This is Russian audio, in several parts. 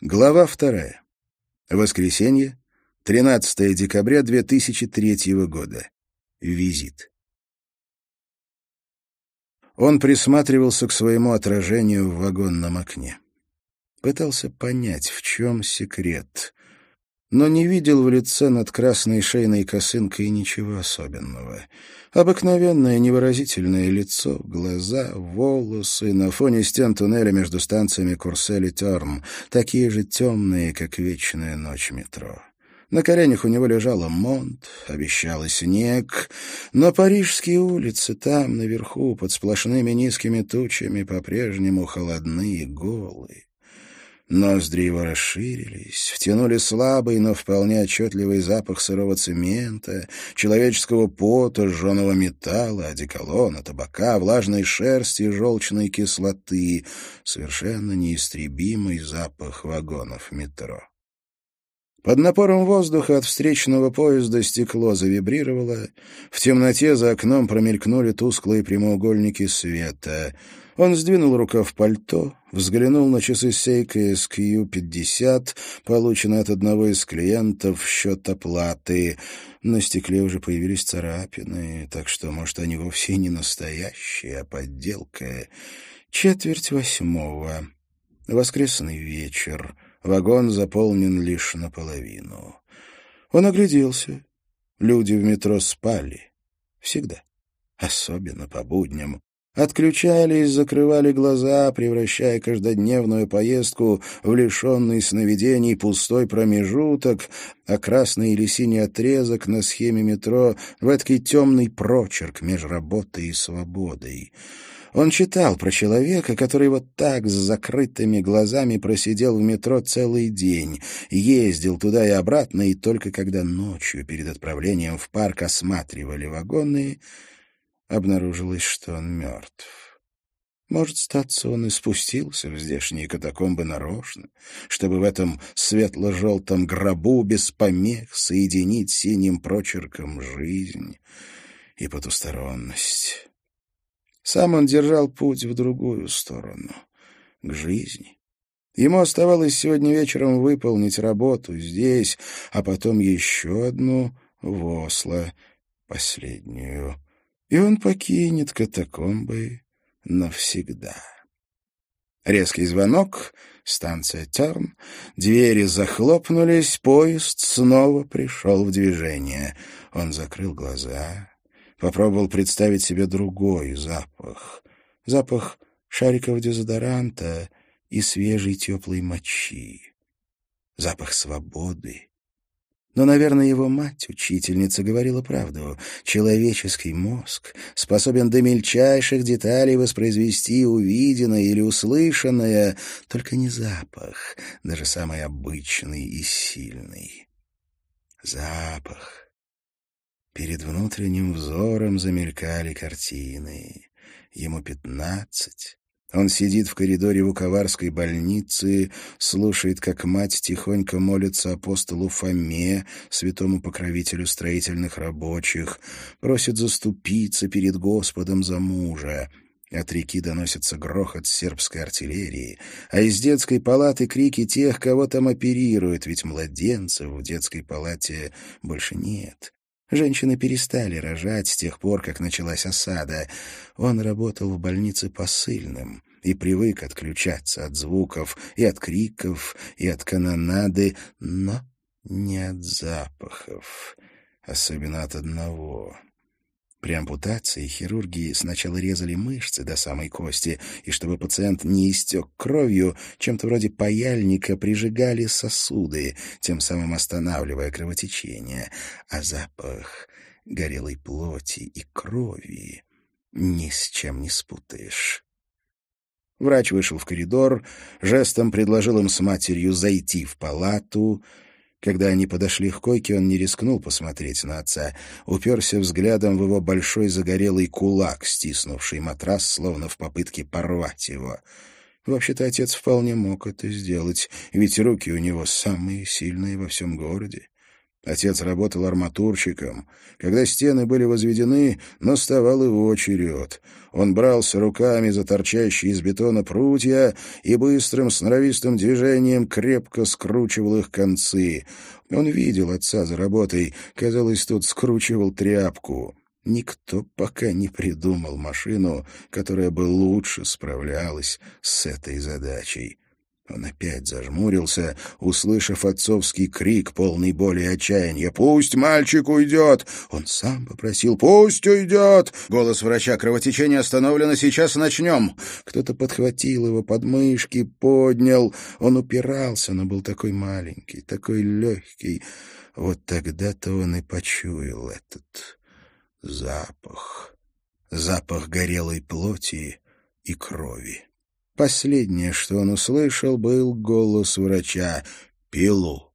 Глава 2. Воскресенье, 13 декабря 2003 года. Визит. Он присматривался к своему отражению в вагонном окне. Пытался понять, в чем секрет, но не видел в лице над красной шейной косынкой ничего особенного. Обыкновенное невыразительное лицо, глаза, волосы на фоне стен туннеля между станциями Курсель и Терн, такие же темные, как вечная ночь метро. На коленях у него лежала Монт, обещала снег, но парижские улицы там, наверху, под сплошными низкими тучами, по-прежнему холодны и голые. Ноздри его расширились, втянули слабый, но вполне отчетливый запах сырого цемента, человеческого пота, жженого металла, одеколона, табака, влажной шерсти и желчной кислоты, совершенно неистребимый запах вагонов метро. Под напором воздуха от встречного поезда стекло завибрировало, в темноте за окном промелькнули тусклые прямоугольники света. Он сдвинул рукав пальто, взглянул на часы Seiko SQ-50, полученные от одного из клиентов в счет оплаты. На стекле уже появились царапины, так что, может, они вовсе не настоящие, а подделка. 7:45. Воскресный вечер. Вагон заполнен лишь наполовину. Он огляделся. Люди в метро спали. Всегда. Особенно по будням. Отключались, закрывали глаза, превращая каждодневную поездку в лишенный сновидений пустой промежуток, а красный или синий отрезок на схеме метро в эдакий темный прочерк между работой и свободой. Он читал про человека, который вот так с закрытыми глазами просидел в метро целый день, ездил туда и обратно, и только когда ночью перед отправлением в парк осматривали вагоны, обнаружилось, что он мертв. Может, статься, он и спустился в здешние катакомбы нарочно, чтобы в этом светло-желтом гробу без помех соединить синим прочерком жизнь и потусторонность. Сам он держал путь в другую сторону, к жизни. Ему оставалось сегодня вечером выполнить работу здесь, а потом еще одну в Осло, последнюю. И он покинет катакомбы навсегда. Резкий звонок, станция Терн, двери захлопнулись, поезд снова пришел в движение. Он закрыл глаза, попробовал представить себе другой запах. Запах шариков дезодоранта и свежей теплой мочи. Запах свободы. Но, наверное, его мать, учительница, говорила правду. Человеческий мозг способен до мельчайших деталей воспроизвести увиденное или услышанное, только не запах, даже самый обычный и сильный. Запах. Перед внутренним взором замелькали картины. Ему 15. Он сидит в коридоре Вуковарской больницы, слушает, как мать тихонько молится апостолу Фоме, святому покровителю строительных рабочих, просит заступиться перед Господом за мужа. От реки доносится грохот сербской артиллерии, а из детской палаты крики тех, кого там оперируют, ведь младенцев в детской палате больше нет. Женщины перестали рожать с тех пор, как началась осада. Он работал в больнице посыльным и привык отключаться от звуков, и от криков, и от канонады, но не от запахов, особенно от одного. При ампутации хирурги сначала резали мышцы до самой кости, и чтобы пациент не истек кровью, чем-то вроде паяльника прижигали сосуды, тем самым останавливая кровотечение. А запах горелой плоти и крови ни с чем не спутаешь. Врач вышел в коридор, жестом предложил им с матерью зайти в палату. Когда они подошли к койке, он не рискнул посмотреть на отца, уперся взглядом в его большой загорелый кулак, стиснувший матрас, словно в попытке порвать его. Вообще-то отец вполне мог это сделать, ведь руки у него самые сильные во всем городе. Отец работал арматурщиком. Когда стены были возведены, наставал его черед. Он брался руками за торчащие из бетона прутья и быстрым сноровистым движением крепко скручивал их концы. Он видел отца за работой, казалось, тот скручивал тряпку. Никто пока не придумал машину, которая бы лучше справлялась с этой задачей. Он опять зажмурился, услышав отцовский крик, полный боли и отчаяния. «Пусть мальчик уйдет!» Он сам попросил. «Пусть уйдет!» Голос врача. «Кровотечение остановлено, сейчас начнем!» Кто-то подхватил его под мышки, поднял. Он упирался, но был такой маленький, такой легкий. Вот тогда-то он и почуял этот запах. Запах горелой плоти и крови. Последнее, что он услышал, был голос врача: «Пилу».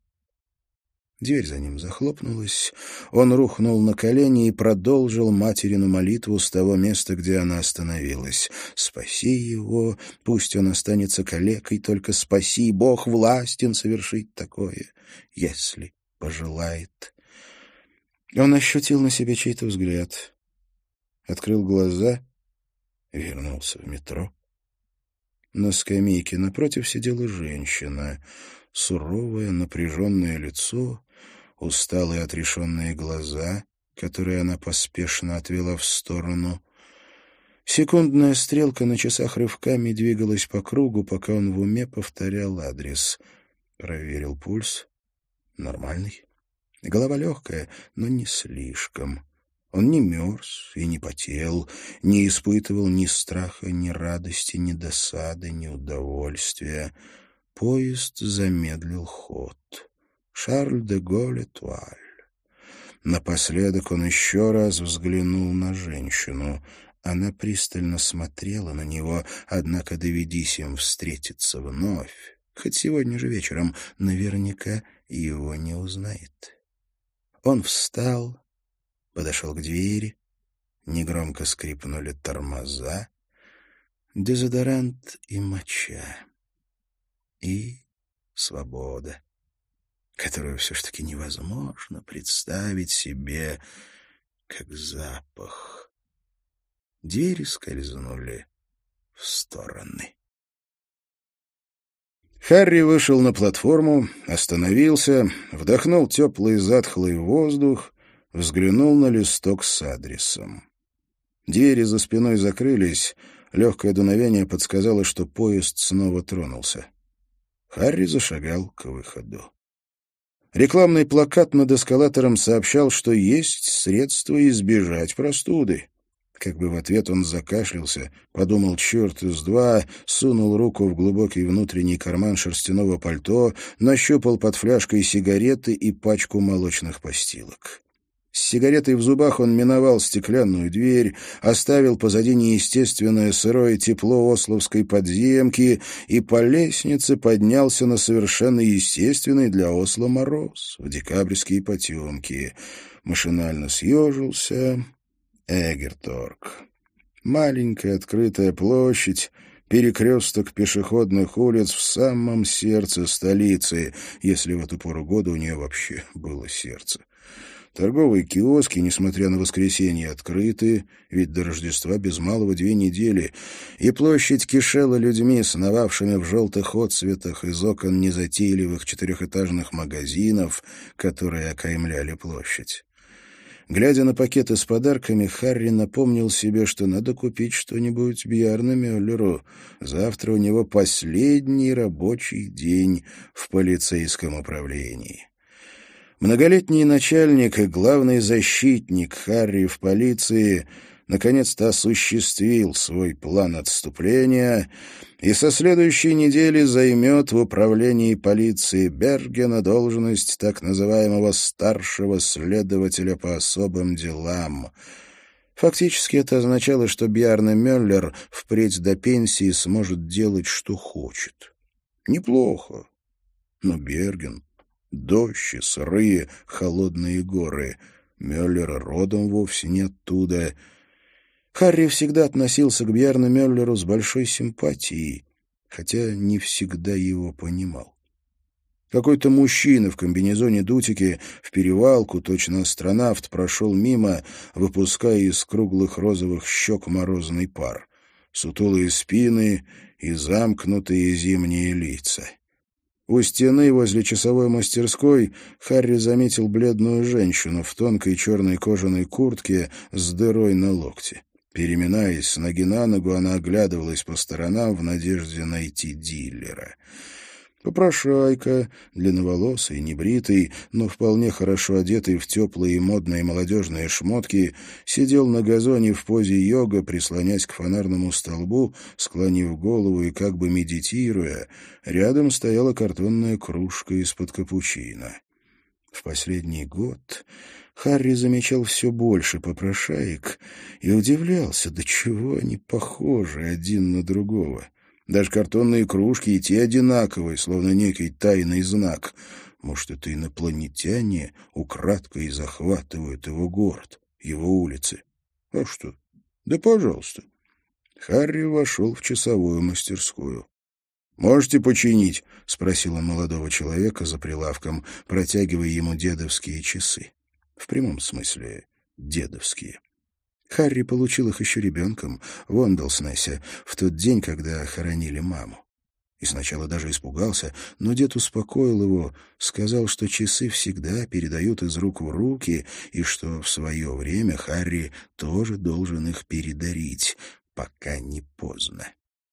Дверь за ним захлопнулась. Он рухнул на колени и продолжил материну молитву с того места, где она остановилась. «Спаси его, пусть он останется калекой, только спаси, Бог властен совершить такое, если пожелает». Он ощутил на себе чей-то взгляд, открыл глаза, вернулся в метро. На скамейке напротив сидела женщина. Суровое, напряженное лицо, усталые отрешенные глаза, которые она поспешно отвела в сторону. Секундная стрелка на часах рывками двигалась по кругу, пока он в уме повторял адрес. Проверил пульс. Нормальный. Голова легкая, но не слишком. Он не мерз и не потел, не испытывал ни страха, ни радости, ни досады, ни удовольствия. Поезд замедлил ход. Шарль де Голль Этуаль. Напоследок он еще раз взглянул на женщину. Она пристально смотрела на него, однако доведись им встретиться вновь, хоть сегодня же вечером, наверняка его не узнает. Он встал, подошел к двери, негромко скрипнули тормоза, дезодорант и моча. И свобода, которую все-таки невозможно представить себе как запах. Двери скользнули в стороны. Харри вышел на платформу, остановился, вдохнул теплый затхлый воздух, взглянул на листок с адресом. Двери за спиной закрылись, легкое дуновение подсказало, что поезд снова тронулся. Харри зашагал к выходу. Рекламный плакат над эскалатором сообщал, что есть средства избежать простуды. Как бы в ответ он закашлялся, подумал черт из два, сунул руку в глубокий внутренний карман шерстяного пальто, нащупал под фляжкой сигареты и пачку молочных постилок. С сигаретой в зубах он миновал стеклянную дверь, оставил позади неестественное сырое тепло ословской подземки и по лестнице поднялся на совершенно естественный для Осло мороз, в декабрьские потемки. Машинально съежился. Эгерторг. Маленькая открытая площадь, перекресток пешеходных улиц в самом сердце столицы, если в эту пору года у нее вообще было сердце. Торговые киоски, несмотря на воскресенье, открыты, ведь до Рождества без малого 2 недели, и площадь кишела людьми, сновавшими в желтых отцветах из окон незатейливых 4-этажных магазинов, которые окаймляли площадь. Глядя на пакеты с подарками, Харри напомнил себе, что надо купить что-нибудь Бьярну Мюллеру. Завтра у него последний рабочий день в полицейском управлении. Многолетний начальник и главный защитник Харри в полиции наконец-то осуществил свой план отступления и со следующей недели займет в управлении полиции Бергена должность так называемого старшего следователя по особым делам. Фактически это означало, что Бьярне Мюллер впредь до пенсии сможет делать, что хочет. Неплохо. Но Берген... Дождь и сырые, холодные горы. Мюллер родом вовсе не оттуда. Харри всегда относился к Бьярну Мюллеру с большой симпатией, хотя не всегда его понимал. Какой-то мужчина в комбинезоне-дутике в перевалку, точно астронавт, прошел мимо, выпуская из круглых розовых щек морозный пар. Сутулые спины и замкнутые зимние лица. У стены возле часовой мастерской Харри заметил бледную женщину в тонкой черной кожаной куртке с дырой на локте. Переминаясь с ноги на ногу, она оглядывалась по сторонам в надежде найти дилера. Попрошайка, длинноволосый, небритый, но вполне хорошо одетый в теплые и модные молодежные шмотки, сидел на газоне в позе йога, прислонясь к фонарному столбу, склонив голову и как бы медитируя. Рядом стояла картонная кружка из-под капучино. В последний год Харри замечал все больше попрошаек и удивлялся, до чего они похожи один на другого. Даже картонные кружки и те одинаковые, словно некий тайный знак. Может, это инопланетяне украдкой захватывают его город, его улицы. А что? Да пожалуйста. Харри вошел в часовую мастерскую. «Можете починить?» — спросил он молодого человека за прилавком, протягивая ему дедовские часы. В прямом смысле дедовские. Харри получил их еще ребенком в Ондлснессе, в тот день, когда хоронили маму. И сначала даже испугался, но дед успокоил его, сказал, что часы всегда передают из рук в руки, и что в свое время Харри тоже должен их передарить, пока не поздно.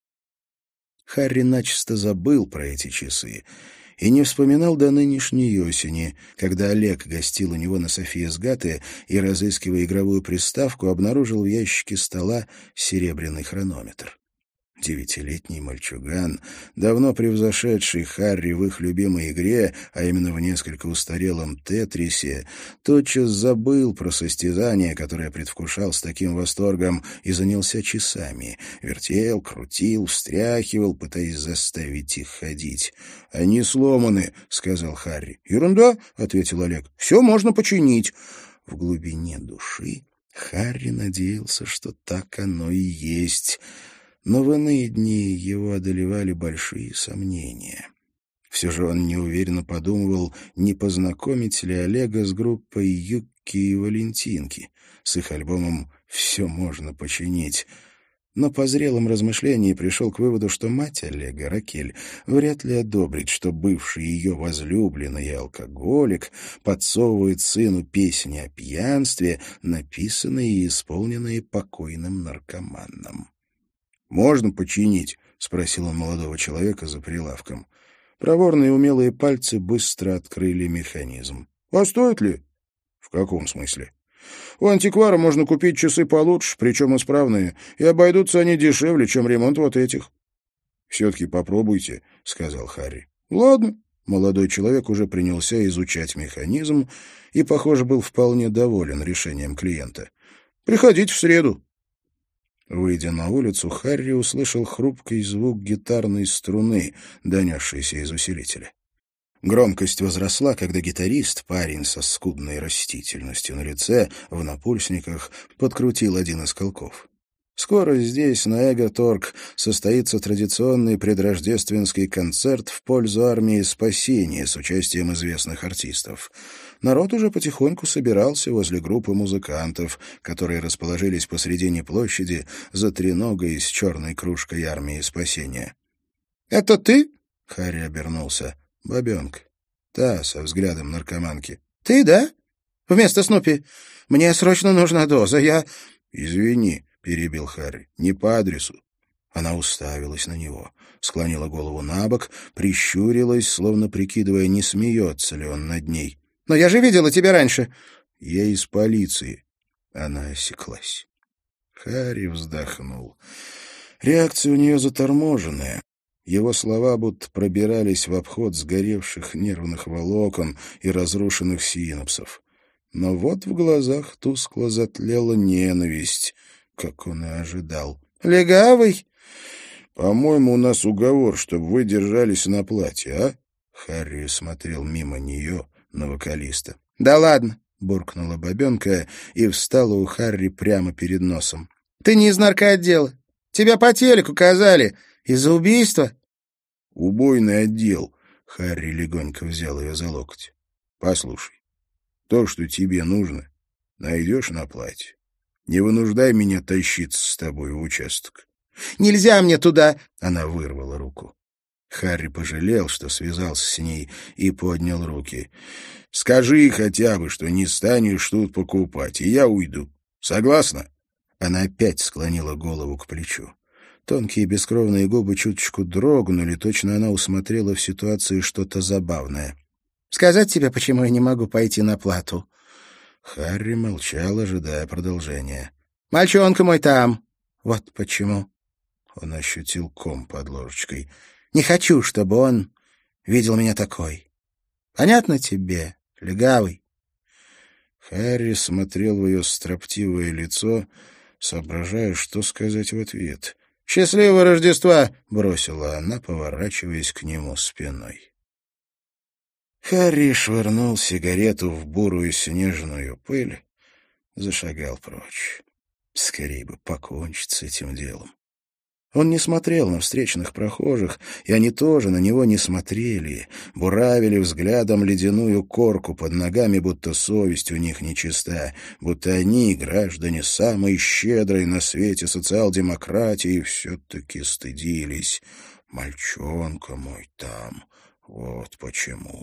Харри начисто забыл про эти часы и не вспоминал до нынешней осени, когда Олег гостил у него на Софиесгате и, разыскивая игровую приставку, обнаружил в ящике стола серебряный хронометр. 9-летний мальчуган, давно превзошедший Харри в их любимой игре, а именно в несколько устарелом «Тетрисе», тотчас забыл про состязание, которое предвкушал с таким восторгом, и занялся часами. Вертел, крутил, встряхивал, пытаясь заставить их ходить. «Они сломаны», — сказал Харри. «Ерунда», — ответил Олег. «Все можно починить». В глубине души Харри надеялся, что так оно и есть. Но в иные дни его одолевали большие сомнения. Все же он неуверенно подумывал, не познакомить ли Олега с группой Юкки и Валентинки, с их альбомом «Все можно починить». Но по зрелом размышлении пришел к выводу, что мать Олега, Ракель, вряд ли одобрит, что бывший ее возлюбленный и алкоголик подсовывает сыну песни о пьянстве, написанные и исполненные покойным наркоманом. «Можно починить?» — спросил он молодого человека за прилавком. Проворные умелые пальцы быстро открыли механизм. «А стоит ли?» «В каком смысле?» «У антиквара можно купить часы получше, причем исправные, и обойдутся они дешевле, чем ремонт вот этих». «Все-таки попробуйте», — сказал Харри. «Ладно». Молодой человек уже принялся изучать механизм и, похоже, был вполне доволен решением клиента. «Приходите в среду». Выйдя на улицу, Харри услышал хрупкий звук гитарной струны, донесшийся из усилителя. Громкость возросла, когда гитарист, парень со скудной растительностью на лице, в напульсниках, подкрутил один из колков. Скоро здесь, на Эго-Торг, состоится традиционный предрождественский концерт в пользу армии спасения с участием известных артистов. Народ уже потихоньку собирался возле группы музыкантов, которые расположились посредине площади за треногой с черной кружкой армии спасения. «Это ты?» — Харри обернулся. «Бабенка. Та, со взглядом наркоманки». «Ты, да? Вместо Снупи. Мне срочно нужна доза. Я...» «Извини», — перебил Харри, — «не по адресу». Она уставилась на него, склонила голову набок, прищурилась, словно прикидывая, не смеется ли он над ней. «Но я же видела тебя раньше». «Я из полиции». Она осеклась. Харри вздохнул. Реакция у нее заторможенная. Его слова будто пробирались в обход сгоревших нервных волокон и разрушенных синапсов. Но вот в глазах тускло затлела ненависть, как он и ожидал. «Легавый?» «По-моему, у нас уговор, чтобы вы держались на платье, а?» Харри смотрел мимо нее на вокалиста. «Да ладно!» — буркнула бабенка и встала у Харри прямо перед носом. «Ты не из наркоотдела. Тебя по телеку казали. Из-за убийства?» «Убойный отдел». Харри легонько взял ее за локоть. «Послушай, то, что тебе нужно, найдешь на платье. Не вынуждай меня тащиться с тобой в участок». «Нельзя мне туда!» — Она вырвала руку. Харри пожалел, что связался с ней, и поднял руки. «Скажи хотя бы, что не станешь тут покупать, и я уйду. Согласна?» Она опять склонила голову к плечу. Тонкие бескровные губы чуточку дрогнули, точно она усмотрела в ситуации что-то забавное. «Сказать тебе, почему я не могу пойти на плату?» Харри молчал, ожидая продолжения. «Мальчонка мой там. Вот почему». Он ощутил ком под ложечкой. «Не хочу, чтобы он видел меня такой. Понятно тебе, легавый?» Харри смотрел в ее строптивое лицо, соображая, что сказать в ответ. «Счастливого Рождества!» — бросила она, поворачиваясь к нему спиной. Харри швырнул сигарету в бурую снежную пыль, зашагал прочь. Скорее бы покончить с этим делом. Он не смотрел на встречных прохожих, и они тоже на него не смотрели, буравили взглядом ледяную корку под ногами, будто совесть у них нечиста, будто они, граждане самой щедрой на свете социал-демократии, все-таки стыдились. «Мальчонка мой там, вот почему».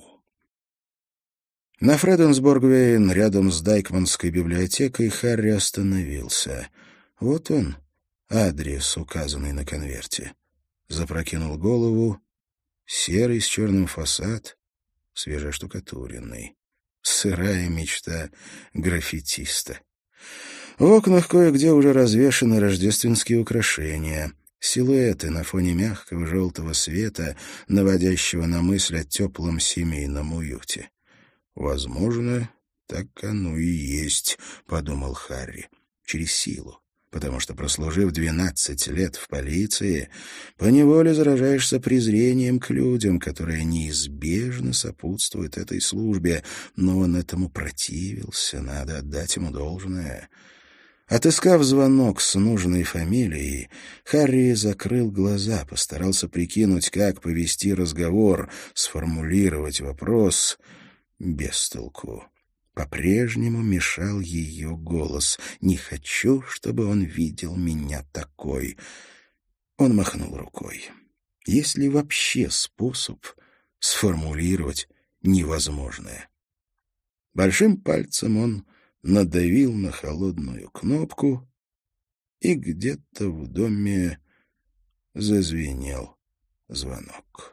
На Фреденсборг-Вейн, рядом с Дайкманской библиотекой, Харри остановился. Вот он, адрес, указанный на конверте. Запрокинул голову. Серый с черным фасад, свежештукатуренный. Сырая мечта граффитиста. В окнах кое-где уже развешаны рождественские украшения. Силуэты на фоне мягкого желтого света, наводящего на мысль о теплом семейном уюте. «Возможно, так оно и есть», — подумал Харри, — «через силу. Потому что, прослужив 12 лет в полиции, поневоле заражаешься презрением к людям, которое неизбежно сопутствует этой службе, но он этому противился, надо отдать ему должное». Отыскав звонок с нужной фамилией, Харри закрыл глаза, постарался прикинуть, как повести разговор, сформулировать вопрос. Без толку. По-прежнему мешал ее голос. «Не хочу, чтобы он видел меня такой». Он махнул рукой. Есть ли вообще способ сформулировать невозможное? Большим пальцем он надавил на холодную кнопку, и где-то в доме зазвенел звонок.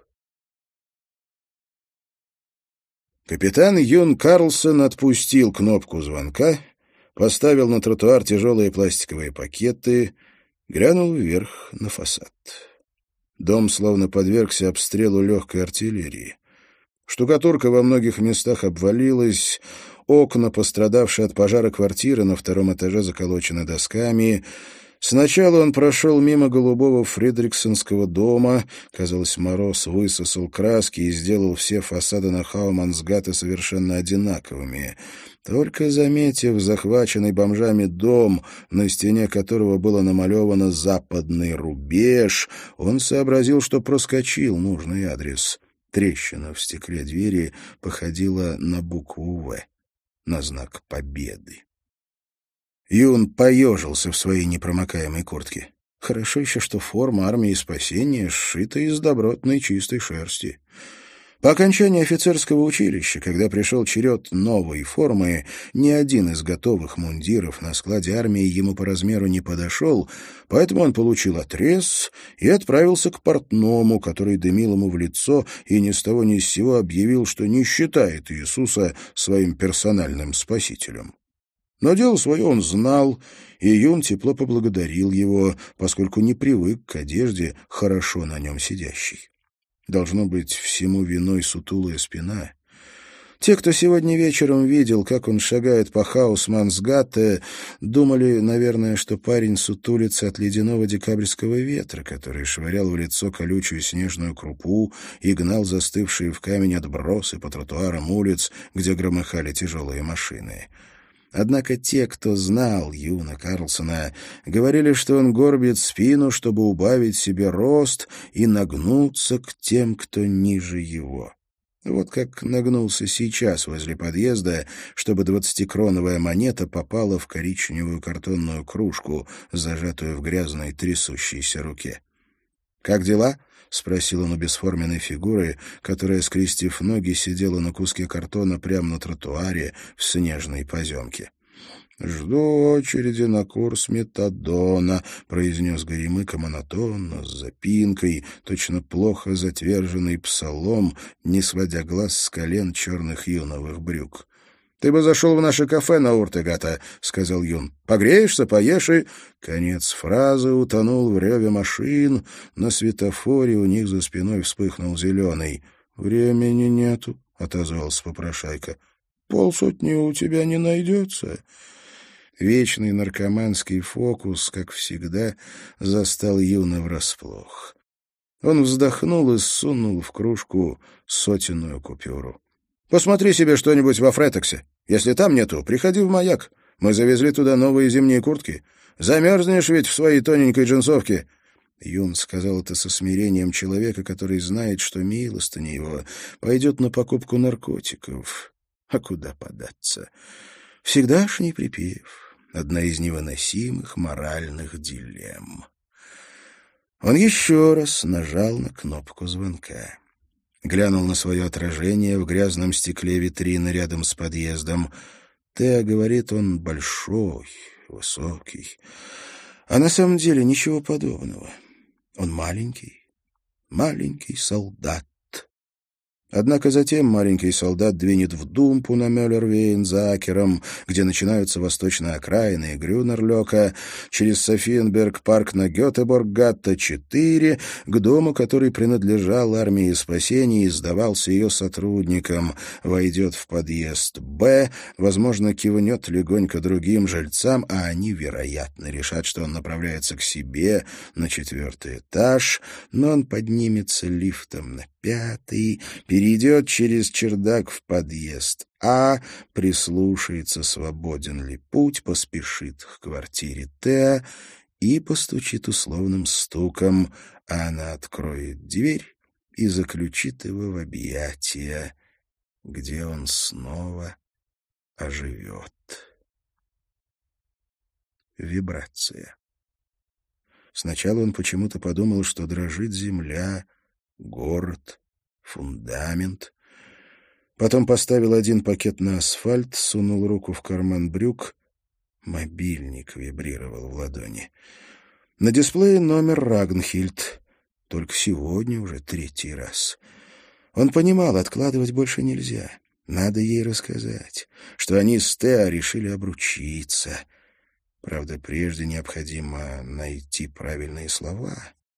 Капитан Юн Карлсон отпустил кнопку звонка, поставил на тротуар тяжелые пластиковые пакеты, глянул вверх на фасад. Дом словно подвергся обстрелу легкой артиллерии. Штукатурка во многих местах обвалилась, окна, пострадавшие от пожара квартиры, на втором этаже заколочены досками. Сначала он прошел мимо голубого фридриксенского дома. Казалось, мороз высосал краски и сделал все фасады на Хаумансгате совершенно одинаковыми. Только заметив захваченный бомжами дом, на стене которого было намалевано «Западный рубеж», он сообразил, что проскочил нужный адрес. Трещина в стекле двери походила на букву «В», на знак победы. Юн поежился в своей непромокаемой куртке. Хорошо еще, что форма армии спасения сшита из добротной чистой шерсти. По окончании офицерского училища, когда пришел черед новой формы, ни один из готовых мундиров на складе армии ему по размеру не подошел, поэтому он получил отрез и отправился к портному, который дымил ему в лицо и ни с того ни с сего объявил, что не считает Иисуса своим персональным спасителем. Но дело свое он знал, и Юн тепло поблагодарил его, поскольку не привык к одежде, хорошо на нем сидящей. Должно быть, всему виной сутулая спина. Те, кто сегодня вечером видел, как он шагает по Хаусмансгатте, думали, наверное, что парень сутулится от ледяного декабрьского ветра, который швырял в лицо колючую снежную крупу и гнал застывшие в камень отбросы по тротуарам улиц, где громыхали тяжелые машины. Однако те, кто знал Юна Карлсона, говорили, что он горбит спину, чтобы убавить себе рост и нагнуться к тем, кто ниже его. Вот как нагнулся сейчас возле подъезда, чтобы 20-кроновая монета попала в коричневую картонную кружку, зажатую в грязной трясущейся руке. «Как дела?» — спросил он у бесформенной фигуры, которая, скрестив ноги, сидела на куске картона прямо на тротуаре в снежной поземке. «Жду очереди на курс метадона», — произнес Горемыка монотонно, с запинкой, точно плохо затверженный псалом, не сводя глаз с колен черных юновых брюк. «Ты бы зашел в наше кафе на Уртегата», — сказал Юн. «Погреешься, поешь и...» Конец фразы утонул в реве машин. На светофоре у них за спиной вспыхнул зеленый. «Времени нету», — отозвался попрошайка. «Полсотни у тебя не найдется». Вечный наркоманский фокус, как всегда, застал Юна врасплох. Он вздохнул и сунул в кружку сотенную купюру. «Посмотри себе что-нибудь во Фретексе. Если там нету, приходи в Маяк. Мы завезли туда новые зимние куртки. Замерзнешь ведь в своей тоненькой джинсовке». Юн сказал это со смирением человека, который знает, что милостыня его пойдет на покупку наркотиков. А куда податься? Всегдашний припев. Одна из невыносимых моральных дилемм. Он еще раз нажал на кнопку звонка. Глянул на свое отражение в грязном стекле витрины рядом с подъездом. Теа говорит, он большой, высокий. А на самом деле ничего подобного. Он маленький солдат. Однако затем маленький солдат двинет в Думпу на Мюллервейн за Акером, где начинаются восточные окраины Грюнерлёка, через Софиенберг-парк на Гётеборггатта 4, к дому, который принадлежал армии спасения и сдавался ее сотрудникам, войдет в подъезд Б, возможно, кивнет легонько другим жильцам, а они, вероятно, решат, что он направляется к себе на 4-й этаж, но он поднимется лифтом на 5-й, перейдет через чердак в подъезд А, прислушается, свободен ли путь, поспешит к квартире Т и постучит условным стуком, а она откроет дверь и заключит его в объятия, где он снова оживет. Вибрация. Сначала он почему-то подумал, что дрожит земля, город, фундамент. Потом поставил один пакет на асфальт, сунул руку в карман брюк. Мобильник вибрировал в ладони. На дисплее номер Рагнхильд. Только сегодня уже 3-й раз. Он понимал, откладывать больше нельзя. Надо ей рассказать, что они с Теа решили обручиться. Правда, прежде необходимо найти правильные слова.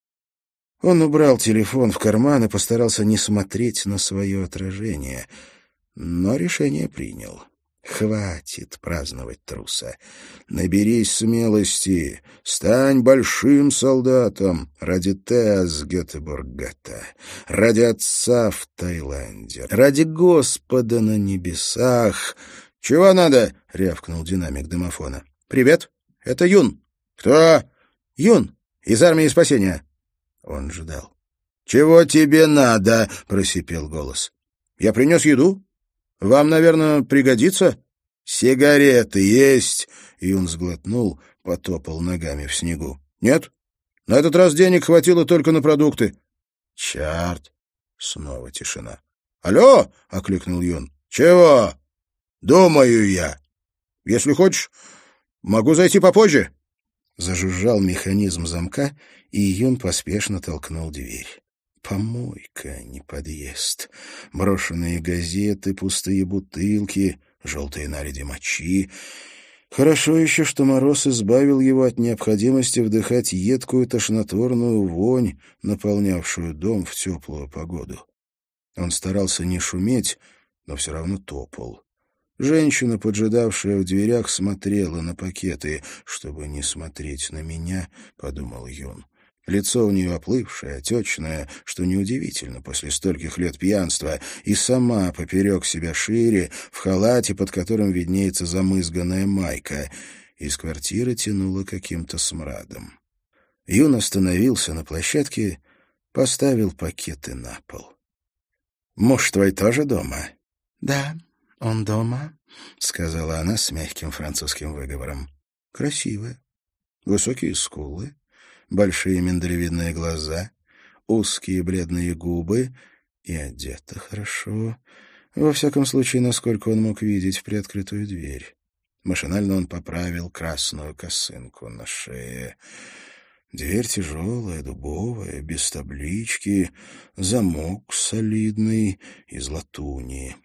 Он убрал телефон в карман и постарался не смотреть на свое отражение, но решение принял. Хватит праздновать труса. Наберись смелости, стань большим солдатом ради Теа с Гётеборггатта, ради отца в Таиланде, ради Господа на небесах. «Чего надо?» — рявкнул динамик домофона. «Привет, это Юн». «Кто?» «Юн, из армии спасения». Он ждал. «Чего тебе надо?» — просипел голос. «Я принес еду. Вам, наверное, пригодится?» «Сигареты есть?» — Юн сглотнул, потопал ногами в снегу. «Нет, на этот раз денег хватило только на продукты». «Черт!» — снова тишина. «Алло!» — окликнул Юн. «Чего?» «Думаю я. Если хочешь, могу зайти попозже». Зажужжал механизм замка, и Юн поспешно толкнул дверь. Помойка, не подъезд. Брошенные газеты, пустые бутылки, желтые наледи мочи. Хорошо еще, что мороз избавил его от необходимости вдыхать едкую тошнотворную вонь, наполнявшую дом в теплую погоду. Он старался не шуметь, но все равно топал. Женщина, поджидавшая в дверях, смотрела на пакеты. «Чтобы не смотреть на меня», — подумал Юн. Лицо у нее оплывшее, отечное, что неудивительно после стольких лет пьянства, и сама поперек себя шире, в халате, под которым виднеется замызганная майка. Из квартиры тянуло каким-то смрадом. Юн остановился на площадке, поставил пакеты на пол. Муж твой тоже дома?» «Да, он дома», — сказала она с мягким французским выговором. «Красивая. Высокие скулы, большие миндалевидные глаза, узкие бледные губы и одета хорошо. Во всяком случае, насколько он мог видеть в приоткрытую дверь. Машинально он поправил красную косынку на шее. Дверь тяжелая, дубовая, без таблички, замок солидный, из латуни.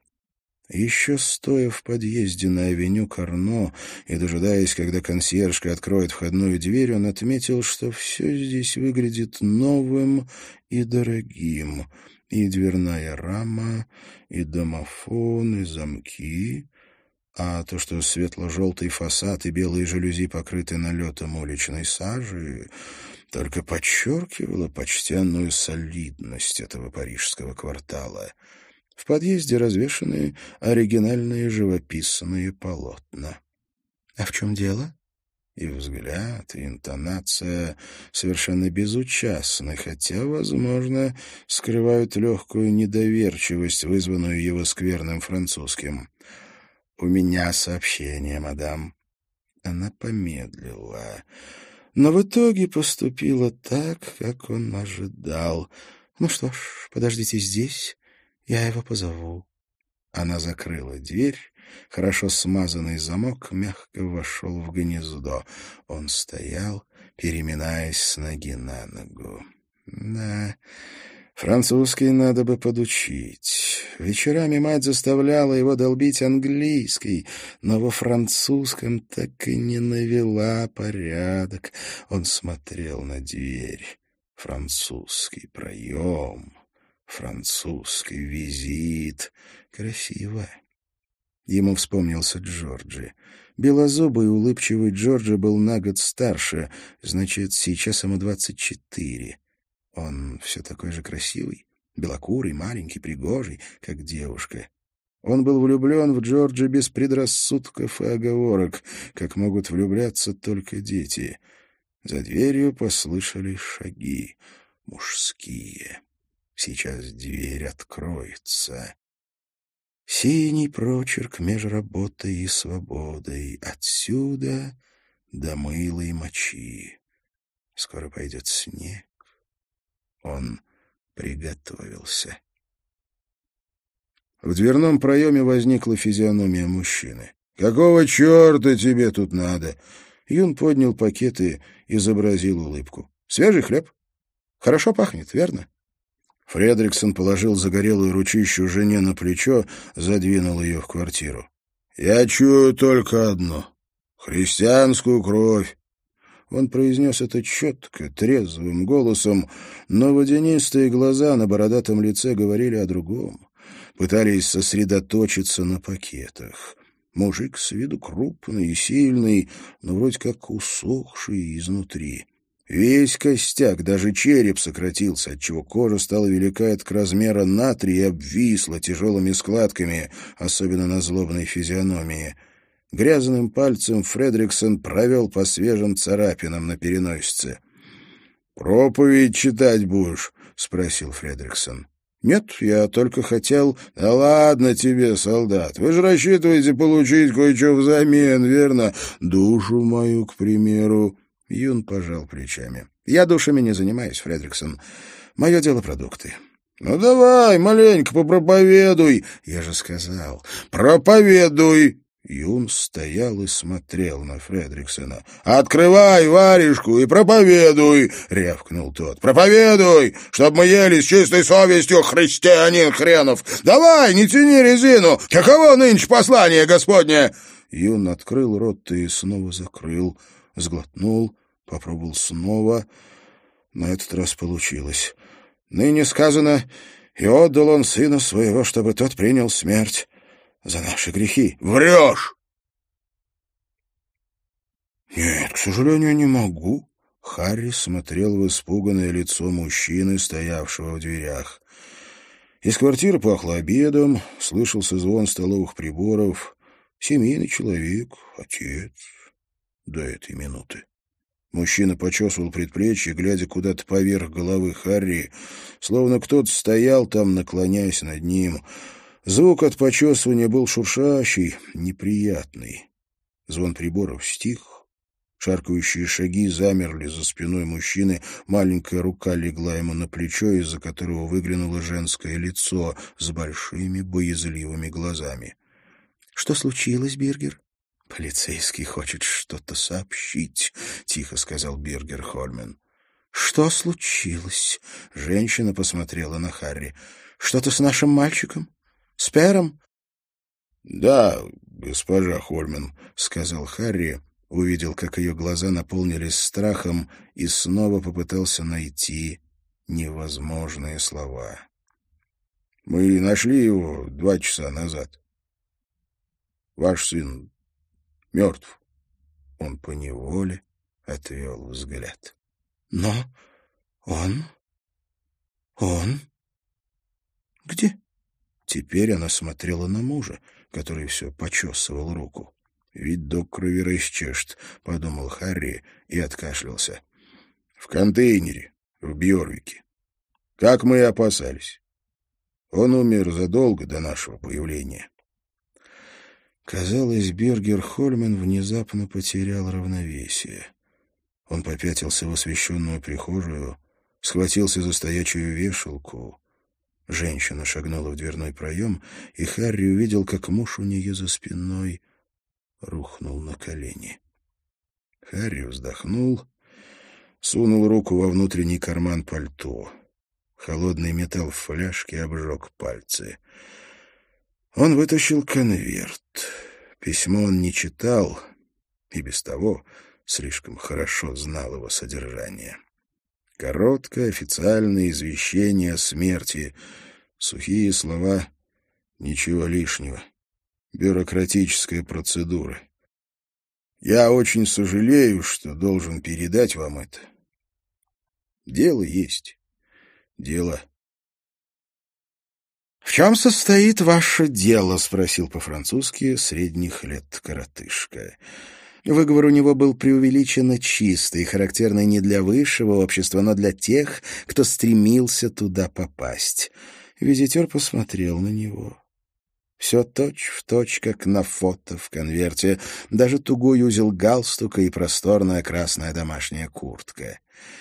Еще стоя в подъезде на авеню Карно и дожидаясь, когда консьержка откроет входную дверь, он отметил, что все здесь выглядит новым и дорогим. И дверная рама, и домофон, и замки. А то, что светло-желтый фасад и белые жалюзи покрыты налетом уличной сажи, только подчеркивало почтенную солидность этого парижского квартала. В подъезде развешаны оригинальные живописные полотна. «А в чем дело?» И взгляд, и интонация совершенно безучастны, хотя, возможно, скрывают легкую недоверчивость, вызванную его скверным французским. «У меня сообщение, мадам». Она помедлила, но в итоге поступила так, как он ожидал. «Ну что ж, подождите здесь, я его позову». Она закрыла дверь, хорошо смазанный замок мягко вошел в гнездо. Он стоял, переминаясь с ноги на ногу. Да, французский надо бы подучить. Вечерами мать заставляла его долбить английский, но во французском так и не навела порядок. Он смотрел на дверь. Французский проем, французский визит. Красиво. Ему вспомнился Джорджи. Белозубый, улыбчивый Джорджи был на год старше, значит, сейчас ему 24. Он все такой же красивый, белокурый, маленький, пригожий, как девушка. Он был влюблен в Джорджи без предрассудков и оговорок, как могут влюбляться только дети. За дверью послышались шаги, мужские. Сейчас дверь откроется. Синий прочерк меж работой и свободой. Отсюда до мылой мочи. Скоро пойдет снег. Он приготовился. В дверном проеме возникла физиономия мужчины. «Какого черта тебе тут надо?» Юн поднял пакет и изобразил улыбку. «Свежий хлеб? Хорошо пахнет, верно?» Фредриксон положил загорелую ручищу жене на плечо, задвинул ее в квартиру. «Я чую только одно — христианскую кровь». Он произнес это четко, трезвым голосом, но водянистые глаза на бородатом лице говорили о другом, пытались сосредоточиться на пакетах. Мужик с виду крупный и сильный, но вроде как усохший изнутри. Весь костяк, даже череп сократился, отчего кожа стала велика к размера натрия и обвисла тяжелыми складками, особенно на злобной физиономии. Грязным пальцем Фредриксон провел по свежим царапинам на переносице. «Проповедь читать будешь?» — спросил Фредриксон. «Нет, я только хотел...» «Да ладно тебе, солдат, вы же рассчитываете получить кое-что взамен, верно? Душу мою, к примеру». Юн пожал плечами. «Я душами не занимаюсь, Фредриксон. Мое дело — продукты». «Ну давай, маленько попроповедуй». «Я же сказал, проповедуй». Юн стоял и смотрел на Фредриксона. «Открывай варежку и проповедуй!» — рявкнул тот. «Проповедуй, чтоб мы ели с чистой совестью, христианин хренов! Давай, не тяни резину! Каково нынче послание Господне?» Юн открыл рот и снова закрыл, сглотнул, попробовал снова. На этот раз получилось. «Ныне сказано, и отдал он сына своего, чтобы тот принял смерть за наши грехи». «Врешь!» «Нет, к сожалению, не могу». Харри смотрел в испуганное лицо мужчины, стоявшего в дверях. Из квартиры пахло обедом, слышался звон столовых приборов. Семейный человек, отец, до этой минуты. Мужчина почесывал предплечье, глядя куда-то поверх головы Харри, словно кто-то стоял там, наклоняясь над ним. Звук от почесывания был шуршащий, неприятный. Звон приборов стих. Шаркающие шаги замерли за спиной мужчины, маленькая рука легла ему на плечо, из-за которого выглянуло женское лицо с большими боязливыми глазами. — Что случилось, Биргер? — Полицейский хочет что-то сообщить, — тихо сказал Биргер Хольмен. — Что случилось? — женщина посмотрела на Харри. — Что-то с нашим мальчиком? С Пером? — Да, госпожа Хольмен, — сказал Харри, увидел, как ее глаза наполнились страхом, и снова попытался найти невозможные слова. «Мы нашли его 2 часа назад. Ваш сын мертв». Он поневоле отвел взгляд. «Но он? Где?» Теперь она смотрела на мужа, который все почесывал руку. «Ведь до крови расчешет», — подумал Харри и откашлялся. «В контейнере, в Бьорвике. Как мы и опасались. Он умер задолго до нашего появления». Казалось, Биргер Хольмен внезапно потерял равновесие. Он попятился в освещенную прихожую, схватился за стоячую вешалку. Женщина шагнула в дверной проем, и Харри увидел, как муж у нее за спиной рухнул на колени. Харри вздохнул, сунул руку во внутренний карман пальто. Холодный металл в фляжке обжег пальцы. Он вытащил конверт. Письмо он не читал, и без того слишком хорошо знал его содержание. Короткое официальное извещение о смерти. Сухие слова, ничего лишнего. Бюрократическая процедура. Я очень сожалею, что должен передать вам это. Дело есть. Дело. — В чем состоит ваше дело? — спросил по-французски средних лет коротышка. Выговор у него был преувеличенно чистый, характерный не для высшего общества, но для тех, кто стремился туда попасть. Визитер посмотрел на него. Все точь-в-точь, как на фото в конверте, даже тугой узел галстука и просторная красная домашняя куртка.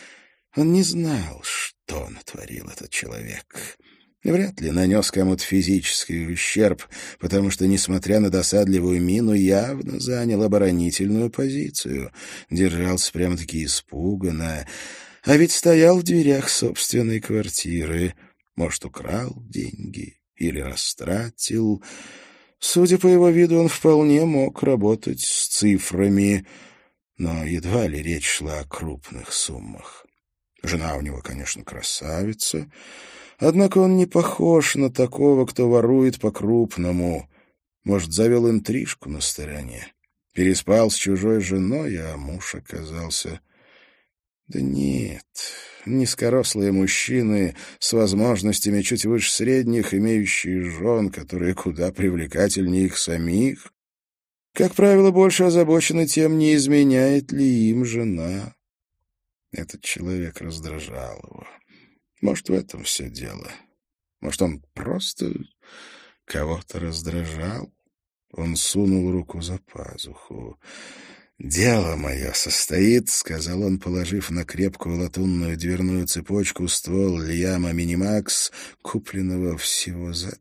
Он не знал, что натворил этот человек. Вряд ли нанес кому-то физический ущерб, потому что, несмотря на досадливую мину, явно занял оборонительную позицию, держался прямо-таки испуганно, а ведь стоял в дверях собственной квартиры. Может, украл деньги или растратил. Судя по его виду, он вполне мог работать с цифрами, но едва ли речь шла о крупных суммах. Жена у него, конечно, красавица, однако он не похож на такого, кто ворует по-крупному. Может, завел интрижку на стороне, переспал с чужой женой, а муж оказался... Да нет, низкорослые мужчины с возможностями чуть выше средних, имеющие жен, которые куда привлекательнее их самих, как правило, больше озабочены тем, не изменяет ли им жена. Этот человек раздражал его. Может, в этом все дело. Может, он просто кого-то раздражал? Он сунул руку за пазуху. «Дело мое состоит», — сказал он, положив на крепкую латунную дверную цепочку ствол Льяма Минимакс, купленного всего за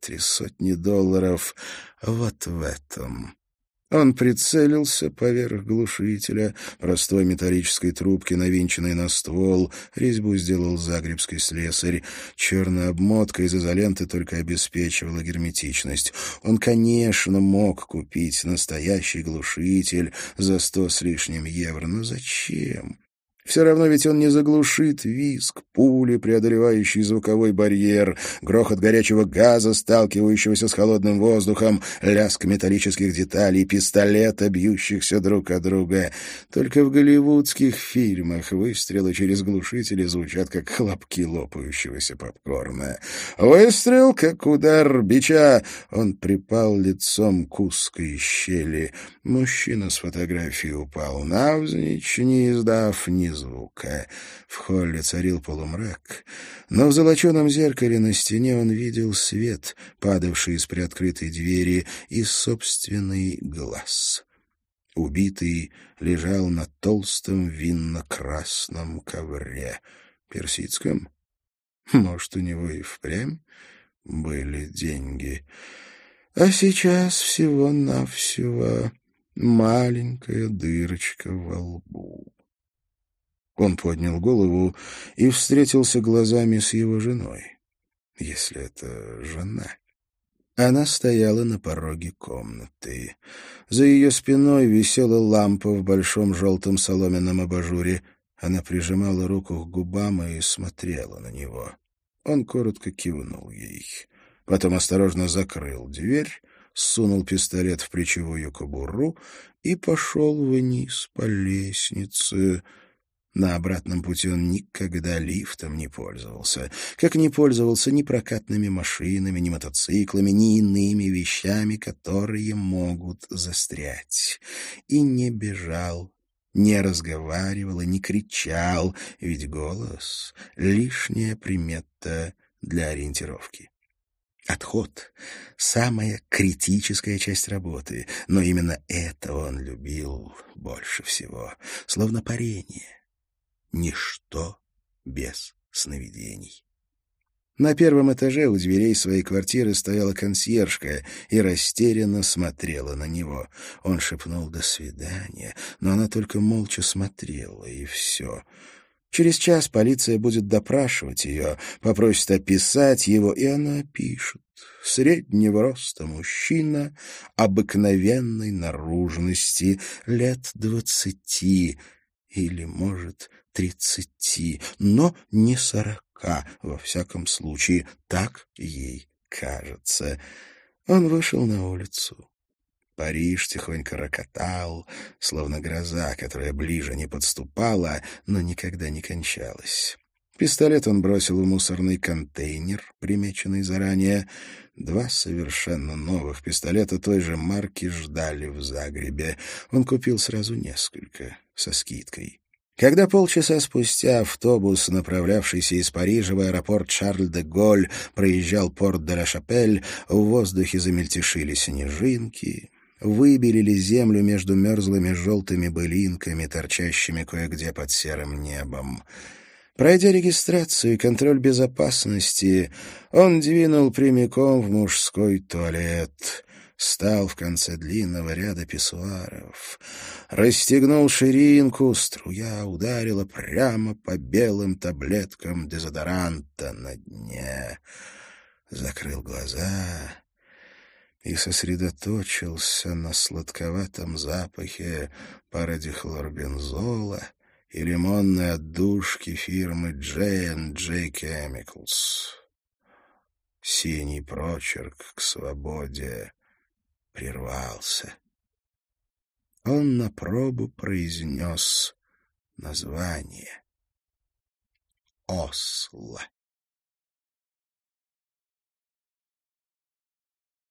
$300. Вот в этом. Он прицелился поверх глушителя, простой металлической трубки, навинченной на ствол. Резьбу сделал загребский слесарь. Черная обмотка из изоленты только обеспечивала герметичность. Он, конечно, мог купить настоящий глушитель за 100 с лишним евро, но зачем? Все равно ведь он не заглушит визг пули, преодолевающий звуковой барьер, грохот горячего газа, сталкивающегося с холодным воздухом, лязг металлических деталей, пистолета, бьющихся друг от друга. Только в голливудских фильмах выстрелы через глушители звучат, как хлопки лопающегося попкорна. Выстрел, как удар бича. Он припал лицом к узкой щели. Мужчина с фотографии упал навзничь, не издав ни звука. В холле царил полумрак, но в золоченом зеркале на стене он видел свет, падавший из приоткрытой двери, и собственный глаз. Убитый лежал на толстом винно-красном ковре. Персидском? Может, у него и впрямь были деньги. А сейчас всего-навсего маленькая дырочка во лбу. Он поднял голову и встретился глазами с его женой. Если это жена. Она стояла на пороге комнаты. За ее спиной висела лампа в большом желтом соломенном абажуре. Она прижимала руку к губам и смотрела на него. Он коротко кивнул ей. Потом осторожно закрыл дверь, сунул пистолет в плечевую кобуру и пошел вниз по лестнице. На обратном пути он никогда лифтом не пользовался, как не пользовался ни прокатными машинами, ни мотоциклами, ни иными вещами, которые могут застрять. И не бежал, не разговаривал и не кричал, ведь голос — лишняя примета для ориентировки. Отход — самая критическая часть работы, но именно это он любил больше всего, словно парение. Ничто без сновидений. На первом этаже у дверей своей квартиры стояла консьержка и растерянно смотрела на него. Он шепнул «до свидания», но она только молча смотрела, и все. Через час полиция будет допрашивать ее, попросит описать его, и она опишет. Среднего роста мужчина, обыкновенной наружности, лет 20 или, может, 30, но не 40, во всяком случае, так ей кажется. Он вышел на улицу. Париж тихонько рокотал, словно гроза, которая ближе не подступала, но никогда не кончалась. Пистолет он бросил в мусорный контейнер, примеченный заранее. 2 совершенно новых пистолета той же марки ждали в Загребе. Он купил сразу несколько, со скидкой. Когда полчаса спустя автобус, направлявшийся из Парижа в аэропорт Шарль-де-Голль, проезжал порт де Ла-Шапель, в воздухе замельтешили снежинки, выбелили землю между мерзлыми желтыми былинками, торчащими кое-где под серым небом. Пройдя регистрацию и контроль безопасности, он двинул прямиком в мужской туалет. Стал в конце длинного ряда писсуаров, расстегнул ширинку, струя ударила прямо по белым таблеткам дезодоранта на дне. Закрыл глаза и сосредоточился на сладковатом запахе парадихлорбензола и лимонной отдушки фирмы J&J Chemicals. Синий прочерк к свободе прервался. Он на пробу произнес название. Осло.